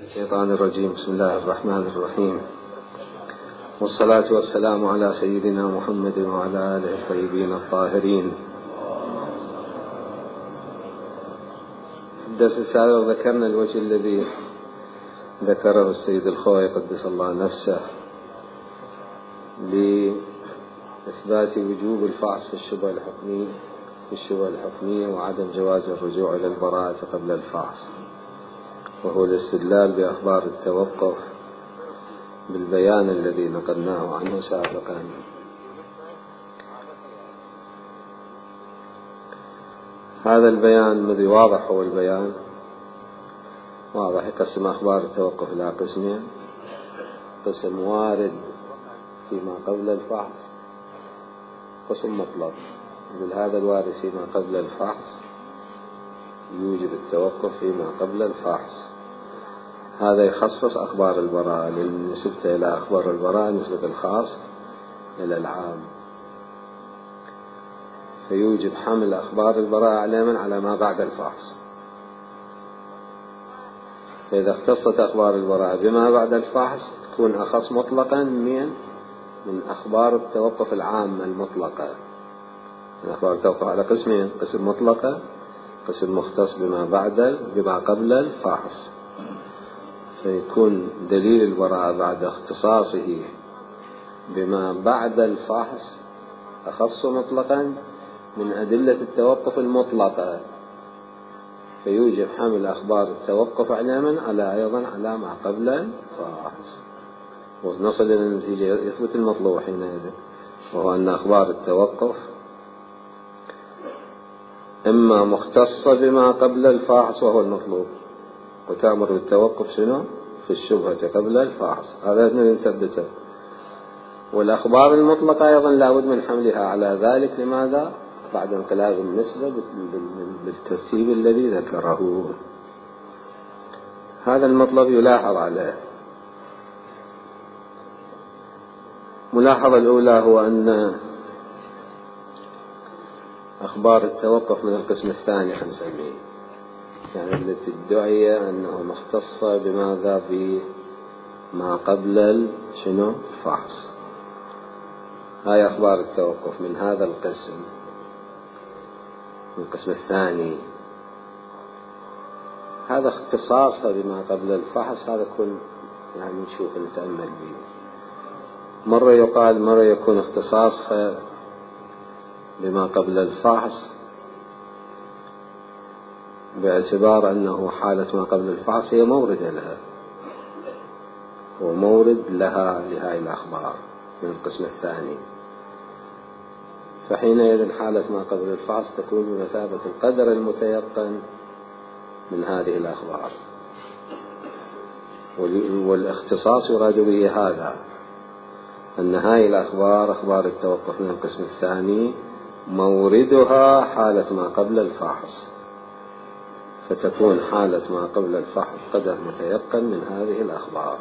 الشيطان الرجيم. بسم الله الرحمن الرحيم، والصلاة والسلام على سيدنا محمد وعلى آله الطيبين الطاهرين. في الدرس السابق ذكرنا الوجه الذي ذكره السيد الخوئي قدس الله نفسه لإثبات وجوب الفحص في الشبهة الحكمية وعدم جواز الرجوع إلى البراءة قبل الفحص، وهو الاستدلال بأخبار التوقف بالبيان الذي نقلناه عنه سابقا. هذا البيان الذي واضح، هو البيان واضح، يقسم أخبار التوقف إلى قسمين: قسم وارد فيما قبل الفحص، قسم مطلق. هذا الوارد فيما قبل الفحص يوجب التوقف فيما قبل الفحص. هذا يخصص أخبار البراءة، نسبته إلى أخبار البراءة نسبة الخاص إلى العام، فيوجب حمل أخبار البراءة علما على ما بعد الفحص. فإذا اختصت أخبار البراءة بما بعد الفحص تكون أخص مطلقا من أخبار التوقف العامة المطلقة. من أخبار التوقف على قسمين: قسم مطلقة، قسم مختص بما قبل الفحص. فيكون دليل البراءة بعد اختصاصه بما بعد الفحص أخص مطلقا من أدلة التوقف المطلقة، فيوجب حمل أخبار التوقف علما أيضا على ما قبل الفحص، ونصل إلى النتيجة يثبت المطلوب حينئذ، وهو أن أخبار التوقف إما مختصة بما قبل الفحص وهو المطلوب، وتأمر بالتوقف في الشبهة قبل الفحص، هذا نثبته. والأخبار المطلقة أيضا لا بد من حملها على ذلك. لماذا؟ بعد انقلاب النسبة بالترتيب الذي ذكره. هذا المطلب يلاحظ عليه. ملاحظة الأولى هو أن أخبار التوقف من القسم الثاني حنسميه، يعني التي ادعي أنه مختصة بماذا؟ بما قبل الفحص. هاي أخبار التوقف من هذا القسم، من القسم الثاني. هذا اختصاصها بما قبل الفحص، هذا كن يعني نشوف نتأمل به. مرة يقال، مرة يكون اختصاصها بما قبل الفحص باعتبار أنه حالة ما قبل الفحص هي مورد لها، ومورد لها لهذه الأخبار من القسم الثاني. فحينئذ حالة ما قبل الفحص تكون بمثابة القدر المتيقن من هذه الأخبار، والاختصاص يراد به هذا، أن هذه الأخبار أخبار التوقف من القسم الثاني موردها حالة ما قبل الفحص، فتكون حالة ما قبل الفحص قدر متيقن من هذه الأخبار.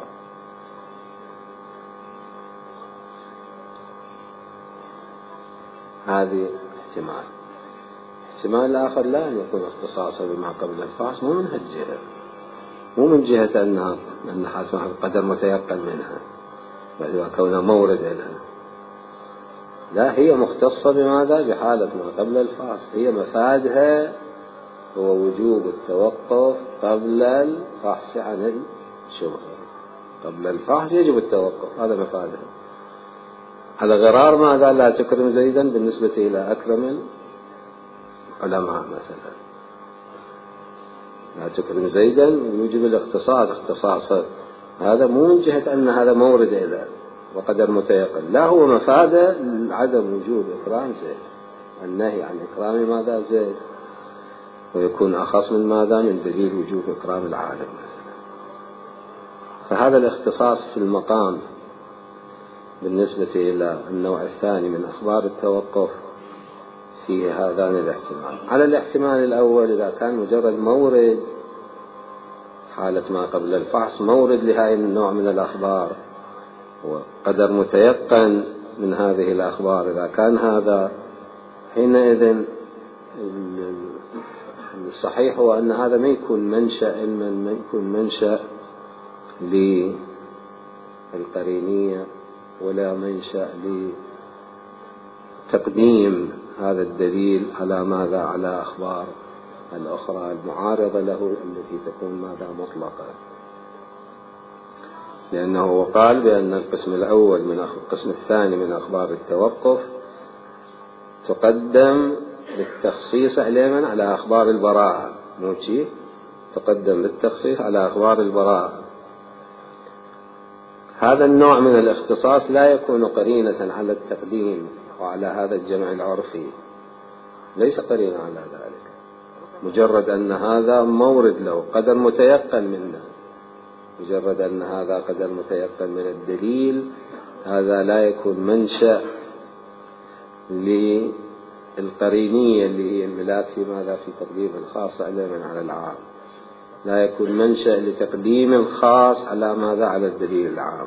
هذه احتمال آخر لا أن يكون اختصاصا بما قبل الفحص، مو من هالجهة، مو من جهة أن حالة قدر متيقن منها وكونها مورد لها، لا، هي مختصة بماذا؟ بحالة ما قبل الفحص. هي مفادها هو وجوب التوقف قبل الفحص عن الشبهة. قبل الفحص يجب التوقف، هذا مفادها. على غرار ماذا؟ لا تكرم زيدا بالنسبة إلى أكرم العلماء مثلا، لا تكرم زيدا يوجب الاختصاص. اختصاص هذا مو من جهة أن هذا مورد إلى وقدر متيقن، لا، هو مفاده عدم وجوب إكرام زيد، النهي عن إكرام ماذا؟ زيد، ويكون أخص من ماذا؟ من دليل وجوب إكرام العالم مثلا. فهذا الاختصاص في المقام بالنسبة إلى النوع الثاني من أخبار التوقف فيه هذان الاحتمال. على الاحتمال الأول، إذا كان مجرد مورد حالة ما قبل الفحص، مورد لهذا النوع من الأخبار وقدر متيقن من هذه الأخبار، إذا كان هذا، حينئذ الصحيح هو أن هذا ما يكون منشأ علما، ما يكون منشأ للقرينية ولا منشأ لتقديم هذا الدليل على ماذا؟ على أخبار الأخرى المعارضة له التي تكون ماذا؟ مطلقة. لأنه قال بأن القسم الثاني من أخبار التوقف تقدم للتخصيص على أخبار البراءة، مو شيء تقدم للتخصيص على أخبار البراءة. هذا النوع من الاختصاص لا يكون قرينة على التقديم وعلى هذا الجمع العرفي، ليس قرينة على ذلك، مجرد أن هذا مورد له قدر متيقن منه، مجرد أن هذا قدر متيقن من الدليل، هذا لا يكون منشأ للقرينية اللي هي الملاك في ماذا؟ في تقديم الخاص على العام، لا يكون منشأ لتقديم الخاص على ماذا؟ على الدليل العام.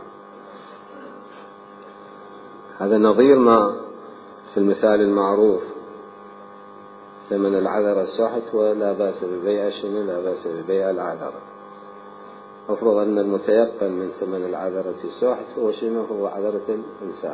هذا نظير ما في المثال المعروف: ثمن العذرة سحت ولا بأس ببيع شنو؟ لا بأس ببيع العذرة. أفرض أن المتيقن من ثمن العذرة سحت هو شنو؟ هو عذرة الإنسان،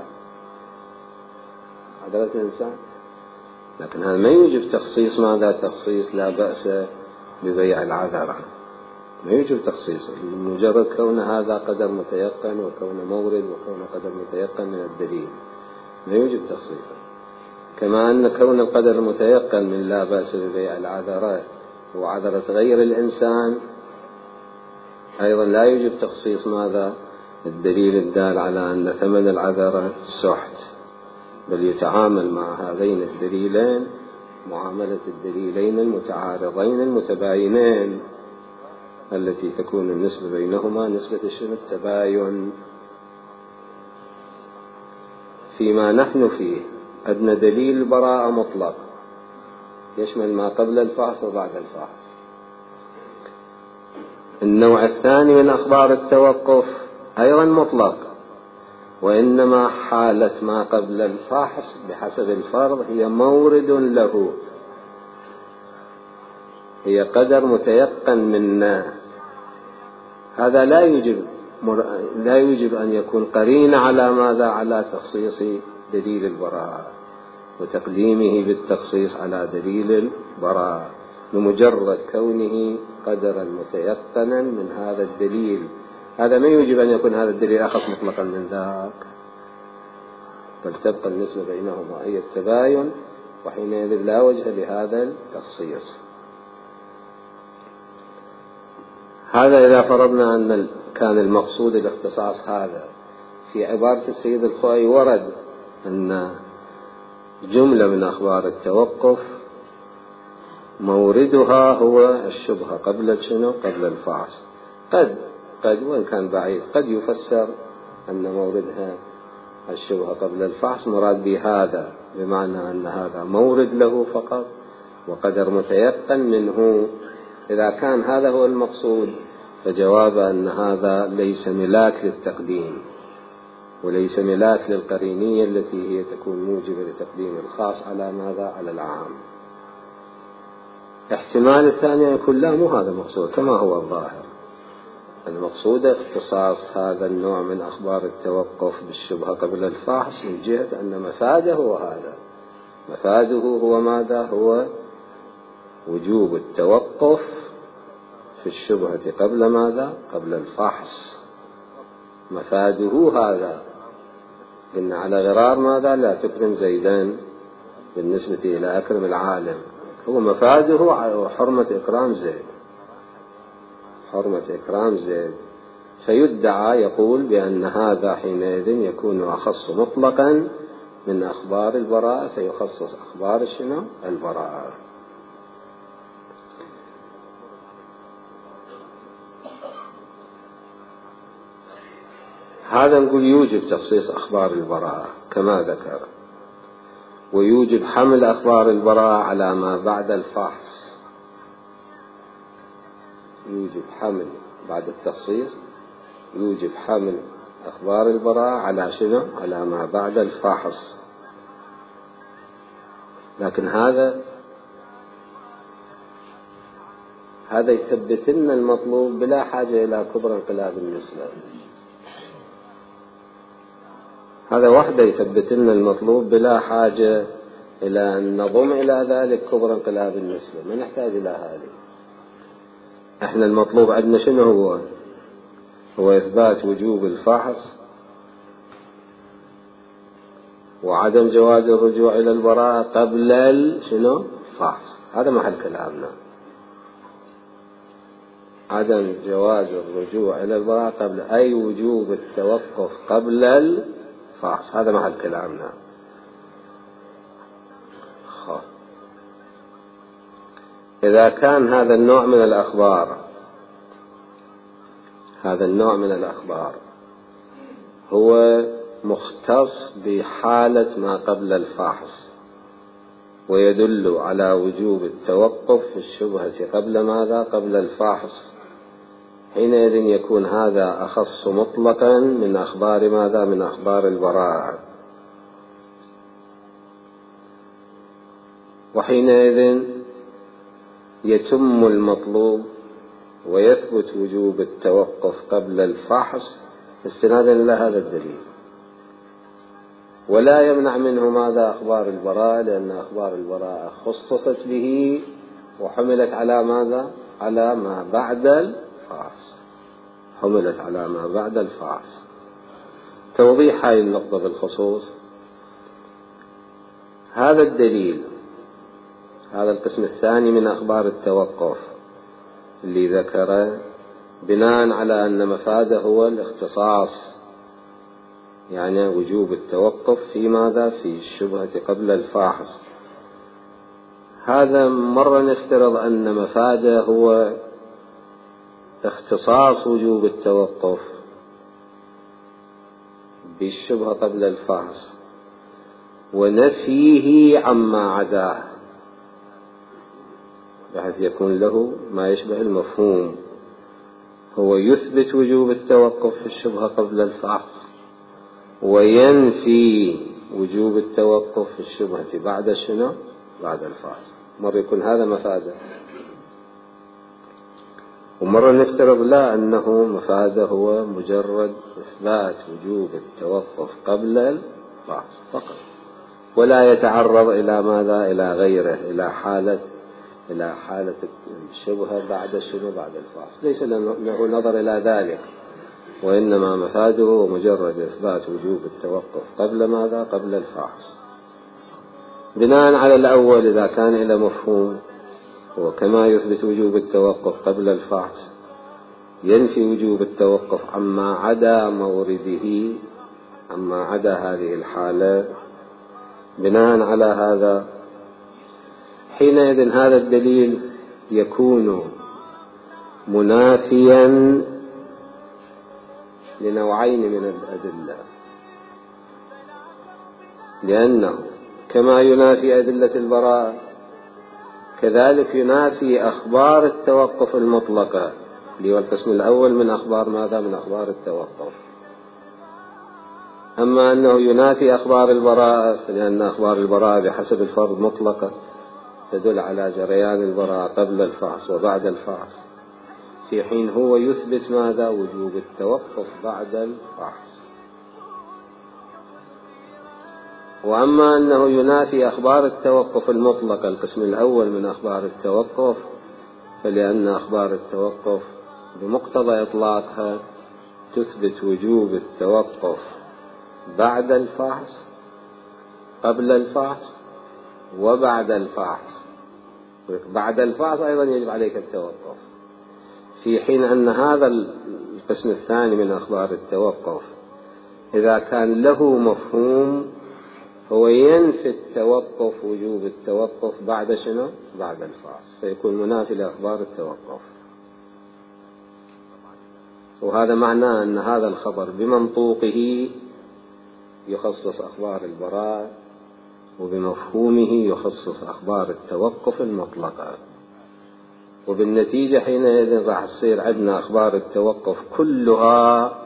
عذرة الإنسان. لكن هذا ما يوجب تخصيص ماذا؟ تخصيص لا بأس ببيع العذرة، ما يوجب تخصيصه، مجرد كون هذا قدر متيقن وكون مورد وكون قدر متيقن من الدليل، ما يوجب تخصيصه. كما أن كون القدر المتيقن من لا بأس ببيع العذرة هو عذرة غير الإنسان، أيضا لا يوجب تخصيص ماذا؟ الدليل الدال على أن ثمن العذرة سحت، بل يتعامل مع هذين الدليلين معاملة الدليلين المتعارضين المتباينين، التي تكون النسبة بينهما نسبة التباين. فيما نحن فيه أدنى دليل البراءة مطلق، يشمل ما قبل الفحص وبعد الفحص. النوع الثاني من أخبار التوقف أيضا مطلق، وإنما حالة ما قبل الفحص بحسب الفرض هي مورد له، هي قدر متيقن منا. هذا لا يوجب أن يكون قرينة على ماذا؟ على تخصيص دليل البراءة وتقديمه بالتخصيص على دليل البراءة، لمجرد كونه قدرا متيقنا من هذا الدليل. هذا ما يوجب أن يكون هذا الدليل أخص مطلقا من ذاك، بل تبقى النسبة بينهما هي التباين، وحينئذ لا وجه لهذا التخصيص. هذا إذا فرضنا أن كان المقصود الاختصاص هذا. في عبارة السيد الخوئي ورد أن جملة من أخبار التوقف موردها هو الشبهة قبل شنو؟ قبل الفحص. قد وإن كان بعيد قد يفسر أن موردها الشبهة قبل الفحص مراد بهذا، بمعنى أن هذا مورد له فقط وقدر متيقن منه. إذا كان هذا هو المقصود فجواب أن هذا ليس ملاك للتقديم وليس ملاك للقرينية التي هي تكون موجبة لتقديم الخاص على ماذا؟ على العام. احتمال الثاني يكون لا، مو هذا المقصود كما هو الظاهر. المقصود اختصاص هذا النوع من أخبار التوقف بالشبهة قبل الفحص من جهة أن مفاده هو هذا، مفاده هو ماذا؟ هو وجوب التوقف في الشبهة قبل ماذا؟ قبل الفحص. مفاده هذا. إن على غرار ماذا؟ لا تكرم زيدان بالنسبة إلى أكرم العالم، هو مفاده حرمة إكرام زيد، حرمة إكرام زيد. فيدعى يقول بأن هذا حينئذ يكون أخص مطلقا من أخبار البراءة، فيخصص أخبار شنو؟ البراءة. هذا نقول يوجب تخصيص أخبار البراءة كما ذكر، ويوجب حمل أخبار البراءة على ما بعد الفحص، يوجب حمل بعد التخصيص، يوجب حمل أخبار البراءة على شنو؟ على ما بعد الفحص. لكن هذا يثبت لنا المطلوب بلا حاجة إلى كبر انقلاب النسبة. هذا وحده يثبت لنا المطلوب بلا حاجة إلى أن نضم إلى ذلك كبر انقلاب النسبة، ما نحتاج إلى هذه. احنا المطلوب عندنا شنو هو إثبات وجوب الفحص وعدم جواز الرجوع إلى البراءة قبل شنو الفحص. هذا محل كلامنا، عدم جواز الرجوع إلى البراءة قبل، أي وجوب التوقف قبل الفحص، هذا محل كلامنا. إذا كان هذا النوع من الأخبار هو مختص بحالة ما قبل الفحص ويدل على وجوب التوقف في الشبهة قبل ماذا؟ قبل الفحص، حينئذ يكون هذا أخص مطلقا من أخبار ماذا؟ من أخبار البراءة. وحينئذ يتم المطلوب ويثبت وجوب التوقف قبل الفحص استنادا إلى هذا الدليل، ولا يمنع منه ماذا؟ أخبار البراءة، لأن أخبار البراءة خصصت به وحملت على ماذا؟ على ما بعد الفحص، حملت على ما بعد الفحص. توضيح هذه النقطة بالخصوص، هذا الدليل، هذا القسم الثاني من أخبار التوقف اللي ذكره بناء على أن مفاده هو الاختصاص، يعني وجوب التوقف في ماذا؟ في الشبهة قبل الفاحص. هذا مرة نفترض أن مفاده هو اختصاص وجوب التوقف بالشبهة قبل الفحص ونفيه عما عداه، بحيث يكون له ما يشبه المفهوم. هو يثبت وجوب التوقف في الشبهة قبل الفحص وينفي وجوب التوقف في الشبهة بعد شنو؟ بعد الفحص. مرة يكون هذا مفاده، ومرة نفترض لا، أنه مفاده هو مجرد إثبات وجوب التوقف قبل الفحص فقط، ولا يتعرض إلى ماذا؟ إلى غيره، إلى حالة الشبهة بعد شنو؟ بعد الفحص. ليس له نظر إلى ذلك، وإنما مفاده هو مجرد إثبات وجوب التوقف قبل ماذا؟ قبل الفحص. بناء على الأول إذا كان إلى مفهوم، وكما يثبت وجوب التوقف قبل الفحص ينفي وجوب التوقف عما عدا مورده، عما عدا هذه الحالة. بناء على هذا حينئذ هذا الدليل يكون منافيا لنوعين من الأدلة، لأنه كما ينافي أدلة البراءة كذلك ينافي أخبار التوقف المطلقة، اللي هو القسم الأول من أخبار ماذا؟ من أخبار التوقف. أما أنه ينافي أخبار البراءة فلأن أخبار البراءة بحسب الفرض مطلقة تدل على جريان البراءة قبل الفحص وبعد الفحص، في حين هو يثبت ماذا؟ وجوب التوقف بعد الفحص. وأما أنه ينافي أخبار التوقف المطلقة القسم الأول من أخبار التوقف فلأن أخبار التوقف بمقتضى إطلاقها تثبت وجوب التوقف بعد الفحص، قبل الفحص وبعد الفحص. بعد الفحص أيضا يجب عليك التوقف، في حين أن هذا القسم الثاني من أخبار التوقف إذا كان له مفهوم هو ينفي التوقف، وجوب التوقف بعد شنو؟ بعد الفحص، فيكون منافي لأخبار التوقف. وهذا معناه أن هذا الخبر بمنطوقه يخصص أخبار البراءة وبمفهومه يخصص أخبار التوقف المطلقة، وبالنتيجة حينئذ راح تصير عندنا أخبار التوقف كلها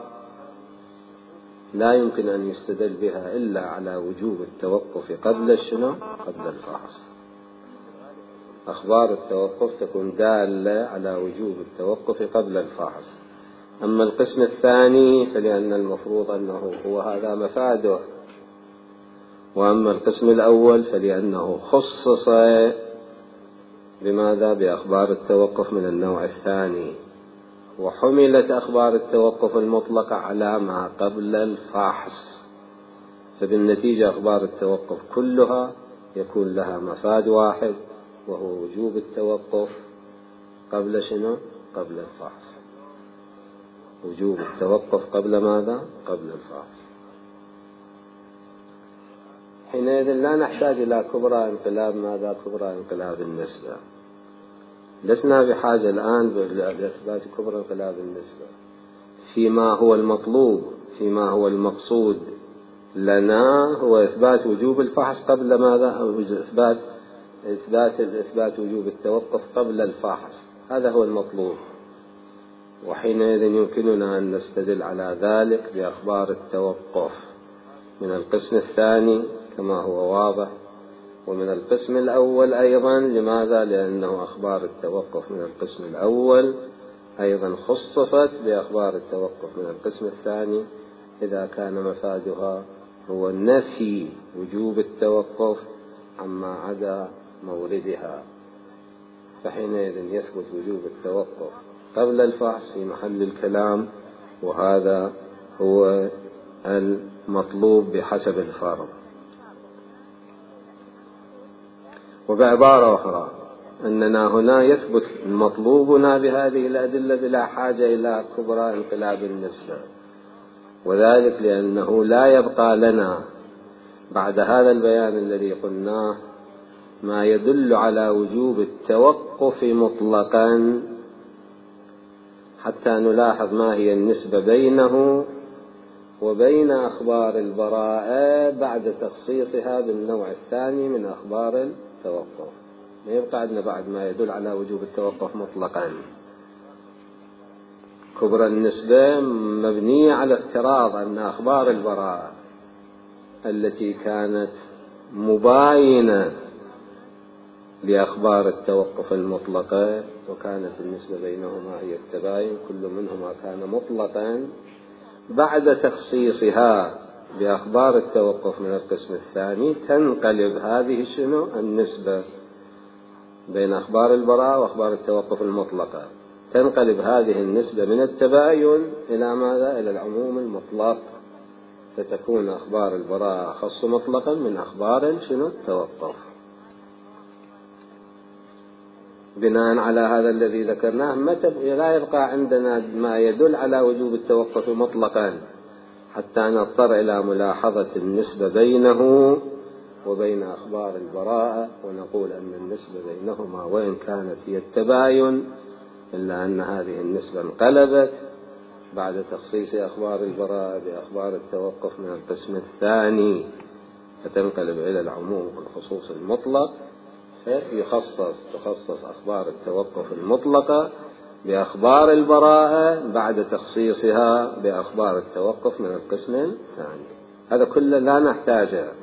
لا يمكن أن يستدل بها إلا على وجوب التوقف قبل شنو؟ قبل الفحص. أخبار التوقف تكون دالة على وجوب التوقف قبل الفحص. أما القسم الثاني فلأن المفروض أنه هو هذا مفاده، وأما القسم الأول فلأنه خصص بماذا؟ بأخبار التوقف من النوع الثاني، وحملت أخبار التوقف المطلقة على ما قبل الفحص، فبالنتيجة أخبار التوقف كلها يكون لها مفاد واحد، وهو وجوب التوقف قبل شنو؟ قبل الفحص. وجوب التوقف قبل ماذا؟ قبل الفحص. حينئذ لا نحتاج إلى كبرى انقلاب ماذا؟ كبرى انقلاب النسبة. لسنا بحاجة الآن لإثبات كبرى انقلاب النسبة فيما هو المطلوب، فيما هو المقصود لنا هو إثبات وجوب الفحص قبل ماذا؟ أو إثبات وجوب التوقف قبل الفحص، هذا هو المطلوب. وحينئذ يمكننا أن نستدل على ذلك بأخبار التوقف من القسم الثاني كما هو واضح، ومن القسم الأول أيضا. لماذا؟ لأنه أخبار التوقف من القسم الأول أيضا خصصت بأخبار التوقف من القسم الثاني إذا كان مفادها هو نفي وجوب التوقف عما عدا موردها، فحينئذ يثبت وجوب التوقف قبل الفحص في محل الكلام، وهذا هو المطلوب بحسب الفرض. وبعبارة أخرى أننا هنا يثبت مطلوبنا بهذه الأدلة بلا حاجة إلى كبرى انقلاب النسبة، وذلك لأنه لا يبقى لنا بعد هذا البيان الذي قلناه ما يدل على وجوب التوقف مطلقا حتى نلاحظ ما هي النسبة بينه وبين أخبار البراءة بعد تخصيصها بالنوع الثاني من أخبار التوقف. ما يبقى عندنا بعد ما يدل على وجوب التوقف مطلقا. كبرى النسبة مبنية على افتراض أن أخبار البراءة التي كانت مباينة لأخبار التوقف المطلقة، وكانت النسبة بينهما هي التباين، كل منهما كان مطلقا، بعد تخصيصها بأخبار التوقف من القسم الثاني تنقلب هذه شنو؟ النسبة بين أخبار البراءة وأخبار التوقف المطلقة، تنقلب هذه النسبة من التباين إلى ماذا؟ إلى العموم المطلق، فتكون أخبار البراءة أخص مطلقا من أخبار شنو؟ التوقف. بناء على هذا الذي ذكرناه لا يبقى عندنا ما يدل على وجوب التوقف مطلقا حتى نضطر إلى ملاحظة النسبة بينه وبين أخبار البراءة، ونقول أن النسبة بينهما وإن كانت هي التباين إلا أن هذه النسبة انقلبت بعد تخصيص أخبار البراءة بأخبار التوقف من القسم الثاني، فتنقلب إلى العموم والخصوص المطلق، تخصص أخبار التوقف المطلقة بأخبار البراءة بعد تخصيصها بأخبار التوقف من القسم الثاني. هذا كله لا نحتاجه،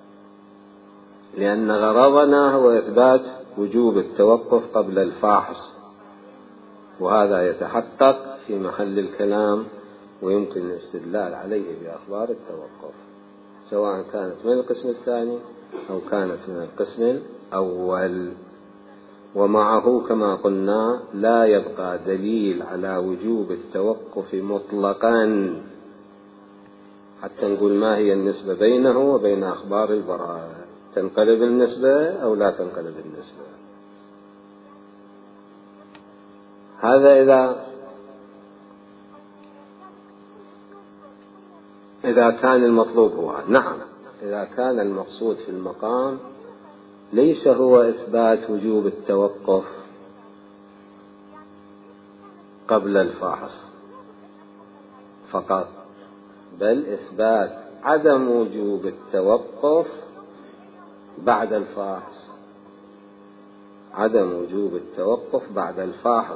لأن غرضنا هو إثبات وجوب التوقف قبل الفحص، وهذا يتحقق في محل الكلام ويمكن الاستدلال عليه بأخبار التوقف، سواء كانت من القسم الثاني أو كانت من القسم الأول. ومعه كما قلنا لا يبقى دليل على وجوب التوقف مطلقا حتى نقول ما هي النسبة بينه وبين أخبار البراءة، تنقلب النسبة أو لا تنقلب النسبة. هذا إذا كان المطلوب هو. نعم، إذا كان المقصود في المقام ليس هو إثبات وجوب التوقف قبل الفحص فقط، بل إثبات عدم وجوب التوقف بعد الفحص، عدم وجوب التوقف بعد الفحص.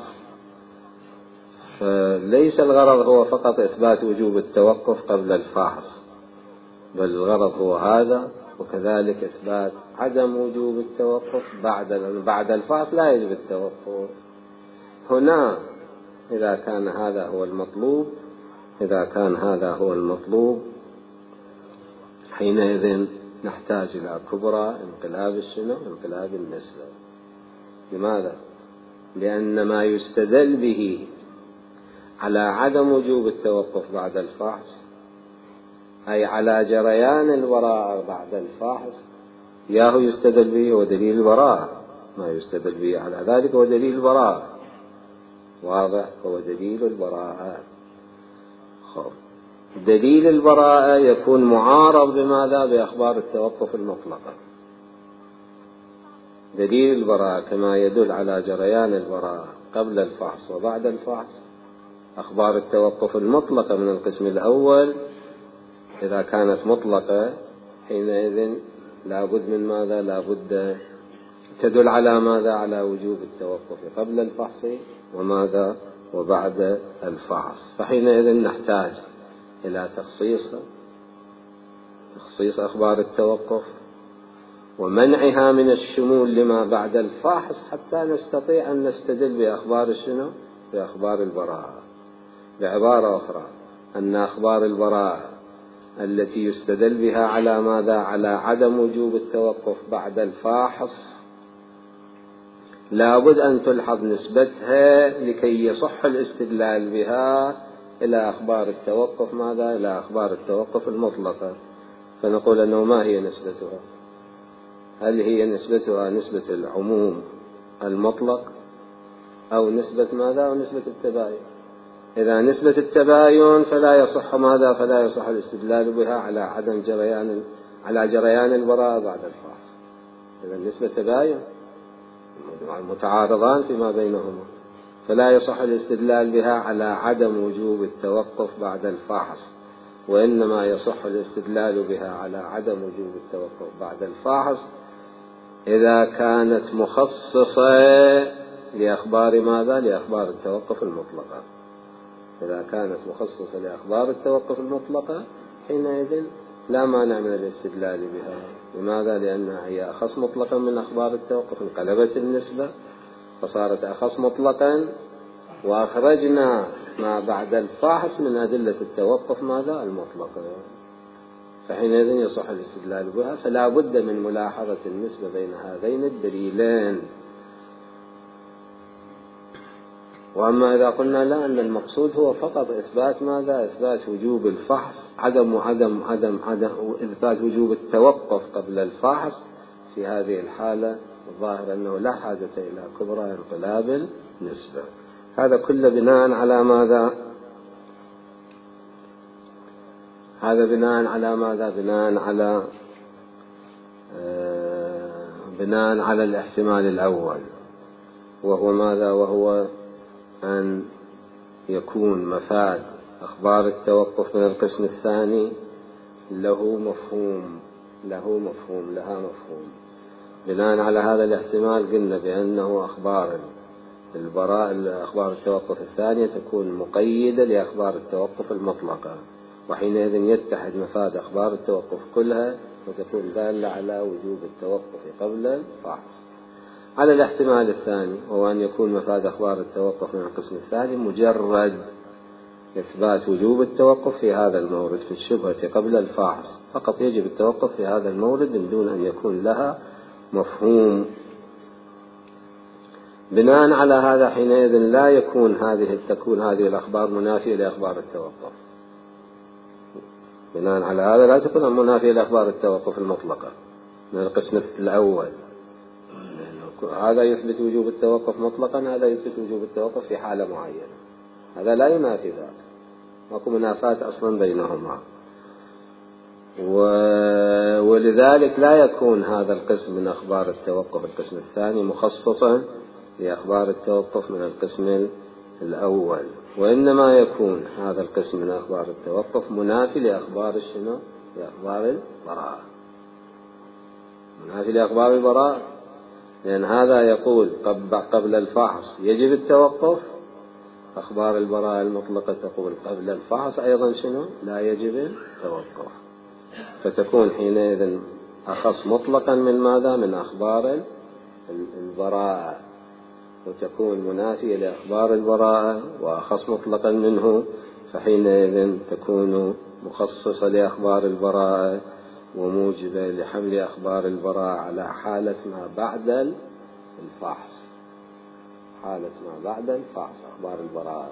فليس الغرض هو فقط إثبات وجوب التوقف قبل الفحص، بل الغرض هو هذا وكذلك إثبات عدم وجوب التوقف بعد الفحص لا يجب التوقف. هنا إذا كان هذا هو المطلوب حينئذ نحتاج إلى كبرى انقلاب انقلاب النسبة. لماذا؟ لأن ما يستدل به على عدم وجوب التوقف بعد الفحص أي على جريان البراءة بعد الفحص ياهو يستدل به ودليل البراءة، ما يستدل به على ذلك هو دليل البراءة، واضح، هو دليل البراءة. دليل البراءة يكون معارض بماذا؟ بأخبار التوقف المطلقة. دليل البراءة كما يدل على جريان البراءة قبل الفحص وبعد الفحص أخبار التوقف المطلقة من القسم الأول إذا كانت مطلقة حينئذ لابد من ماذا؟ لابد تدل على ماذا؟ على وجوب التوقف قبل الفحص وماذا؟ وبعد الفحص. فحينئذ نحتاج إلى تخصيص أخبار التوقف ومنعها من الشمول لما بعد الفحص حتى نستطيع أن نستدل بأخبار البراءة. بعبارة أخرى أن أخبار البراءة التي يستدل بها على ماذا؟ على عدم وجوب التوقف بعد الفاحص لابد أن تلحظ نسبتها لكي يصح الاستدلال بها إلى أخبار التوقف ماذا؟ إلى أخبار التوقف المطلقة. فنقول أنه ما هي نسبتها؟ هل هي نسبتها نسبة العموم المطلق أو نسبة ماذا؟ أو نسبة التباين؟ إذا نسبة التباين فلا يصح ماذا؟ فلا يصح الاستدلال بها على عدم جريان البراءة بعد الفحص. إذا نسبة تباين متعارضان فيما بينهما، فلا يصح الاستدلال بها على عدم وجوب التوقف بعد الفحص، وإنما يصح الاستدلال بها على عدم وجوب التوقف بعد الفحص إذا كانت مخصصة لأخبار ماذا؟ لأخبار التوقف المطلقة. إذا كانت مخصصة لأخبار التوقف المطلقة حينئذ لا مانع من الاستدلال بها. لماذا؟ لأنها هي أخص مطلقا من أخبار التوقف، انقلبت النسبة فصارت أخص مطلقا، وأخرجنا ما بعد الفحص من أدلة التوقف ماذا؟ المطلقة. فحينئذ يصح الاستدلال بها. فلا بد من ملاحظة النسبة بين هذين الدليلين. وأما إذا قلنا لا، أن المقصود هو فقط إثبات ماذا؟ إثبات وجوب الفحص، إثبات وجوب التوقف قبل الفحص، في هذه الحالة الظاهر أنه لا حاجة إلى كبرى انقلاب النسبة. هذا كله بناء على ماذا؟ هذا بناء على ماذا؟ بناء على الاحتمال الأول، وهو ماذا؟ وهو أن يكون مفاد أخبار التوقف من القسم الثاني لها مفهوم. بناء على هذا الاحتمال قلنا بأنه أخبار أخبار التوقف الثانية تكون مقيدة لأخبار التوقف المطلقة، وحينئذ يتحد مفاد أخبار التوقف كلها وتكون دالة على وجوب التوقف قبل الفحص. على الاحتمال الثاني وهو أن يكون مفاد أخبار التوقف من القسم الثاني مجرد إثبات وجوب التوقف في هذا المورد في الشبهة قبل الفحص، فقط يجب التوقف في هذا المورد من دون أن يكون لها مفهوم. بناء على هذا حينئذ لا تكون هذه الأخبار منافية لأخبار التوقف. بناء على هذا لا تكون منافية لأخبار التوقف المطلقة من القسم الأول. هذا يثبت وجوب التوقف مطلقا، هذا يثبت وجوب التوقف في حالة معينة، هذا لا ينافي ذاك، ماكو منافاة أصلا بينهما. ولذلك لا يكون هذا القسم من أخبار التوقف القسم الثاني مخصصا لأخبار التوقف من القسم الأول، وإنما يكون هذا القسم من أخبار التوقف منافي لأخبار لأخبار البراءة، منافي لأخبار البراءة، لأن هذا يقول قبل الفحص يجب التوقف، أخبار البراءة المطلقة تقول قبل الفحص أيضا لا يجب التوقف. فتكون حينئذ أخص مطلقا من ماذا؟ من أخبار البراءة، وتكون منافية لأخبار البراءة وأخص مطلقا منه، فحينئذ تكون مخصصة لأخبار البراءة وموجبة لحمل أخبار البراءة على حالة ما بعد الفحص، حالة ما بعد الفحص أخبار البراءة.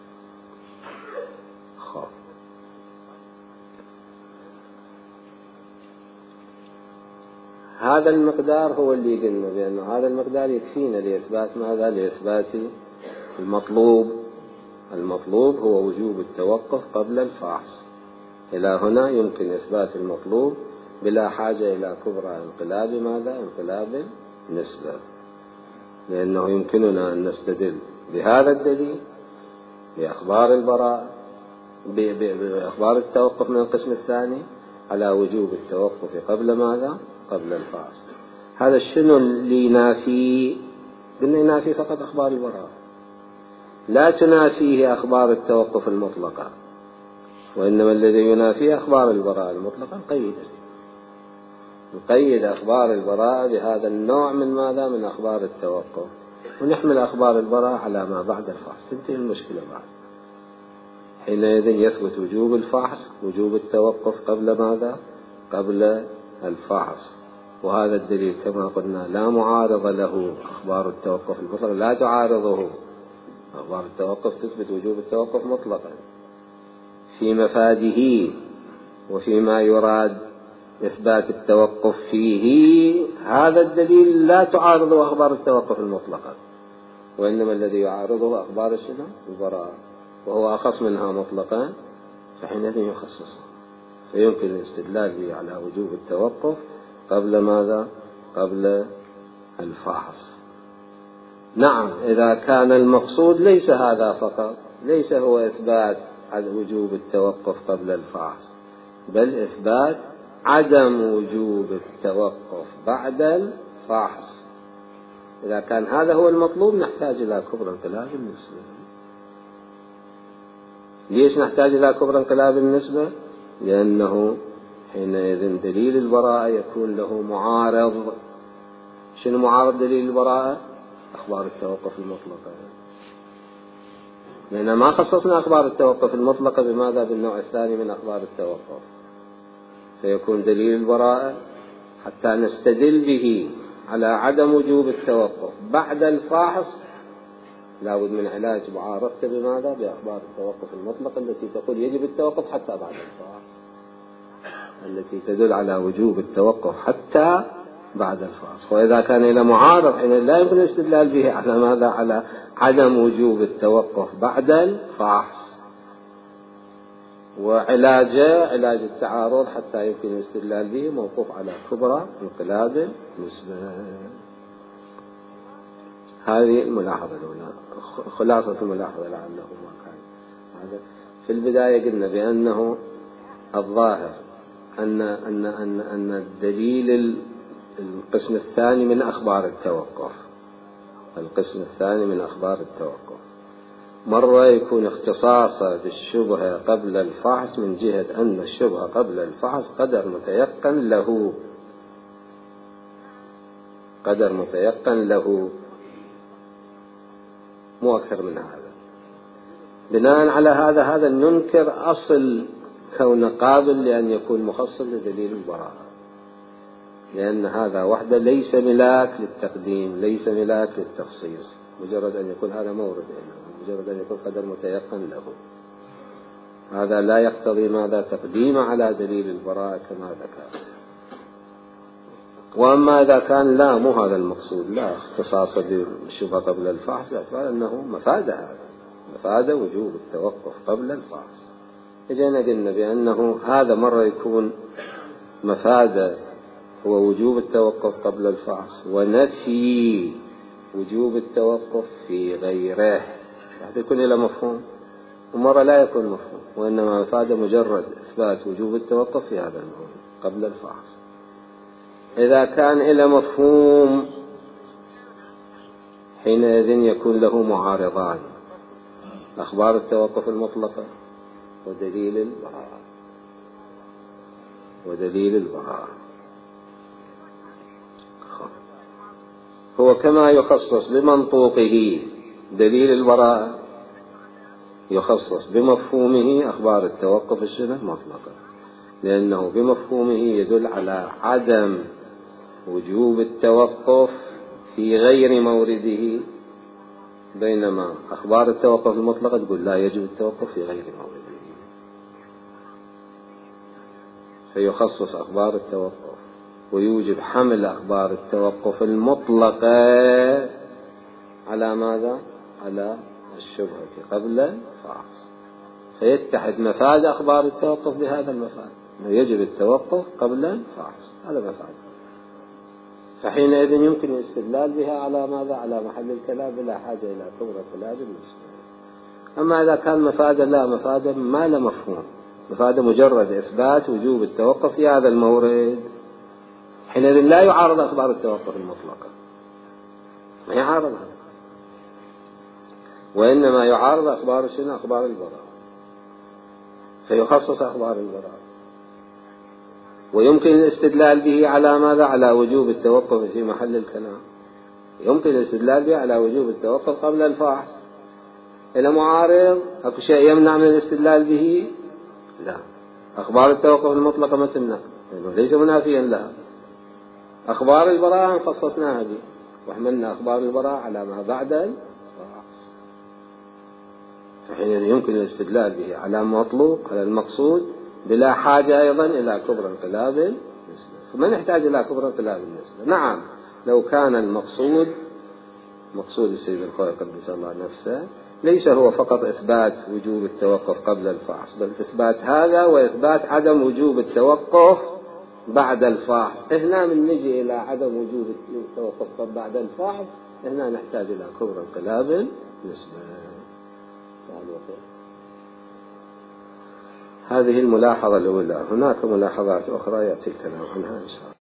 هذا المقدار هو اللي قلنا بأنه هذا المقدار يكفينا لإثبات ماذا؟ لإثبات المطلوب. المطلوب هو وجوب التوقف قبل الفحص. إلى هنا يمكن إثبات المطلوب بلا حاجة إلى كبرى انقلاب ماذا؟ انقلاب النسبة، لأنه يمكننا أن نستدل بهذا الدليل بأخبار البراءة بأخبار التوقف من القسم الثاني على وجوب التوقف قبل ماذا؟ قبل الفحص. هذا شنو اللي ينافيه؟ قلنا ينافي فقط أخبار البراءة، لا تنافيه أخبار التوقف المطلقة، وإنما الذي ينافيه أخبار البراءة المطلقة نقيد أخبار البراءة بهذا النوع من ماذا؟ من أخبار التوقف، ونحمل أخبار البراءة على ما بعد الفحص، تنتهي المشكلة بعد. حينئذ يثبت وجوب الفحص، وجوب التوقف قبل ماذا؟ قبل الفحص. وهذا الدليل كما قلنا لا معارض له، أخبار التوقف المطلق لا تعارضه، أخبار التوقف تثبت وجوب التوقف مطلقا في مفاده وفيما يراد إثبات التوقف فيه. هذا الدليل لا تعارضه أخبار التوقف المطلقة، وإنما الذي يعارضه أخبار البراءة، وهو أخص منها مطلقا، فحينئذ يخصصه، فيمكن الاستدلال به على وجوب التوقف قبل ماذا؟ قبل الفحص. نعم، إذا كان المقصود ليس هذا فقط، ليس هو إثبات وجوب التوقف قبل الفحص، بل إثبات عدم وجوب التوقف بعد الفحص. إذا كان هذا هو المطلوب نحتاج إلى كبرى انقلاب النسبة. ليش نحتاج إلى كبرى انقلاب النسبة؟ لأنه حينئذ دليل البراءة يكون له معارض. شنو معارض دليل البراءة؟ أخبار التوقف المطلقة، لأن ما خصصنا أخبار التوقف المطلقة بماذا؟ بالنوع الثاني من أخبار التوقف، فيكون دليل البراءة حتى نستدل به على عدم وجوب التوقف بعد الفحص لابد من علاج معارضته بماذا؟ بأخبار التوقف المطلقة التي تقول يجب التوقف حتى بعد الفحص، التي تدل على وجوب التوقف حتى بعد الفحص. وإذا كان إلى معارض حين لا يمكن الاستدلال به على ماذا؟ على عدم وجوب التوقف بعد الفحص. علاج التعارض حتى يمكن الاستدلال به موقوف على كبرى انقلاب النسبة. هذه الملاحظة الأولى، خلاصة الملاحظة لعله ما كان هذا. في البداية قلنا بأنه الظاهر أن الدليل القسم الثاني من أخبار التوقف، القسم الثاني من أخبار التوقف مرة يكون اختصاصا بالشبهة قبل الفحص من جهة أن الشبهة قبل الفحص قدر متيقن له مو أكثر من هذا. بناء على هذا ننكر أصل كون قابل لأن يكون مخصص لدليل البراءة، لأن هذا وحده ليس ملاك للتقديم، ليس ملاك للتخصيص، مجرد أن يكون هذا مورد، مجرد أن يكون قدر متيقن له. هذا لا يقتضي ماذا؟ تقديم على دليل البراءة كما ذكر. وأما إذا كان لا مو هذا المقصود، لا اختصاص بالشبهة قبل الفحص، باعتبار أنه مفاد وجوب التوقف قبل الفحص. جينا قلنا بأنه هذا مرة يكون مفاد هو وجوب التوقف قبل الفحص ونفي وجوب التوقف في غيره، يكون إلى مفهوم، ومرة لا يكون مفهوم، وإنما مفاد مجرد إثبات وجوب التوقف في هذا الموضوع قبل الفحص. إذا كان إلى مفهوم حينئذ يكون له معارضان، أخبار التوقف المطلقة ودليل البراءة. هو كما يخصص بمنطوقه دليل البراءة يخصص بمفهومه أخبار التوقف الشبه مطلقة، لأنه بمفهومه يدل على عدم وجوب التوقف في غير مورده، بينما أخبار التوقف المطلقة تقول لا يجب التوقف في غير مورده، فيخصص أخبار التوقف ويوجب حمل أخبار التوقف المطلقة على ماذا؟ على الشبهة قبل الفحص، فيتحد مفاد أخبار التوقف بهذا المفاد، يجب التوقف قبل الفحص، هذا مفاد، فحينئذ يمكن الاستدلال بها على ماذا؟ على محل الكلام بلا حاجة إلى كبر كلام النسبة. أما إذا كان مفادا لا مفادا ما له مفهوم، مفادا مجرد إثبات وجوب التوقف في هذا المورد، حينئذ لا يعارض أخبار التوقف المطلقة، ما يعارضها، وإنما يعارض أخبار شنو؟ أخبار البراءة، فيخصص أخبار البراءة، ويمكن الاستدلال به على ماذا؟ على وجوب التوقف في محل الكلام، يمكن الاستدلال به على وجوب التوقف قبل الفحص. إلى معارض أكو شيء يمنع من الاستدلال به؟ لا، أخبار التوقف المطلقة ما تمنع، لأنه ليس منافيا لها. أخبار البراءة خصصناها به وحملنا أخبار البراءة على ما بعد الفحص، فحين يمكن الاستدلال به على مطلوب على المقصود بلا حاجة أيضا إلى كبر انقلاب النسبة، فما نحتاج إلى كبر انقلاب النسبة. نعم لو كان المقصود مقصود السيد الخوئي قدس الله نفسه ليس هو فقط إثبات وجوب التوقف قبل الفحص، بل إثبات هذا وإثبات عدم وجوب التوقف بعد الفحص، هنا من نجي إلى عدم وجوب التوقف بعد الفحص هنا نحتاج إلى كبر انقلاب النسبة. هذه الملاحظة الأولى. هناك ملاحظات أخرى يأتي الكلام عنها إن شاء الله.